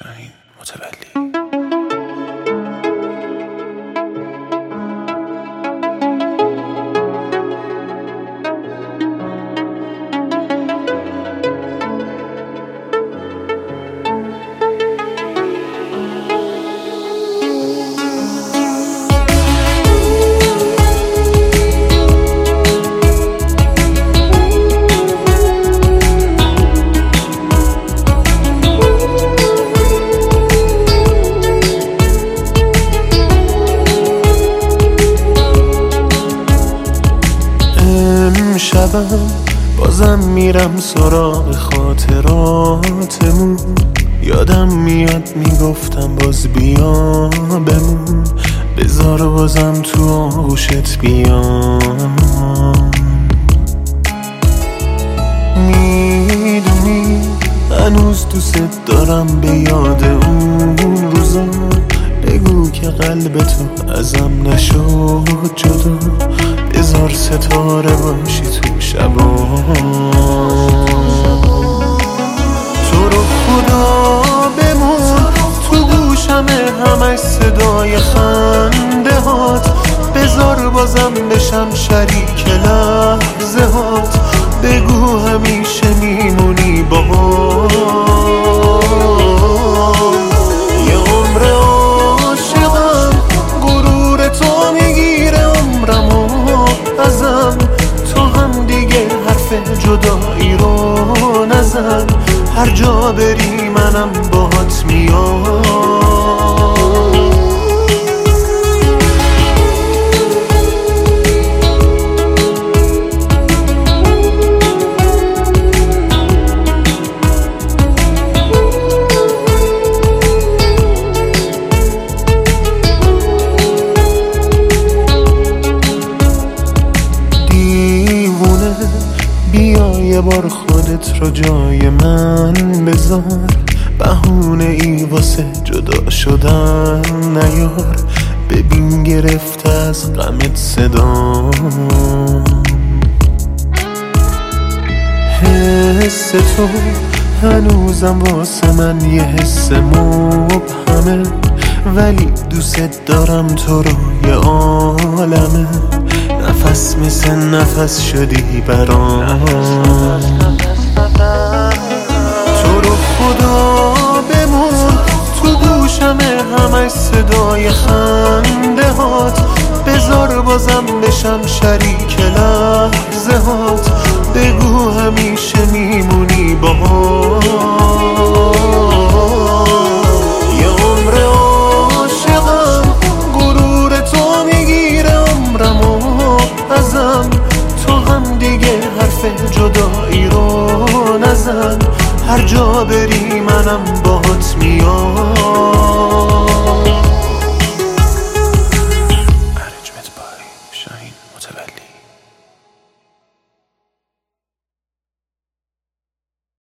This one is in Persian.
این متولی. شبم بازم میرم سراغ خاطراتمون، یادم میاد میگفتم باز بیا بمون، بذار بازم تو آغوشت بیام. میدونی هنوز دوست دارم به یاد اون روزا، بگو که قلب تو ازم نشد جدا، بذار ستاره باشی تو شبا. تو رو خدا بمون تو گوشمه همش صدای خنده هات، بذار بازم بشم شریک لحظه هات، بگو همیشه میمونی با هم. یه عمر عاشقم غرور تو میگیره عمرمو ازم، تو هم دیگه حرف جدایی رو نزن، هر جا بری منم باهات میام. بیا یه بار خودت رو جای من بذار، بهونه ای واسه جدا شدن نیار، ببین گرفته از غمت صدا. حس تو هنوزم واسه من یه حس مبهمه، ولی دوست دارم تو رو یه عالمه، نفس مثل نفس شدی برام. تو رو خدا بمون تو گوشمه همش صدای خنده هات، بذار بازم بشم شریک لحظه هات، بگو همیشه میمونی با هم. یه عمر عاشقم غرور تو میگیره عمرمو ازم، تو هم دیگه حرف جدایی رو نزن، هر جا بری منم باهات میام.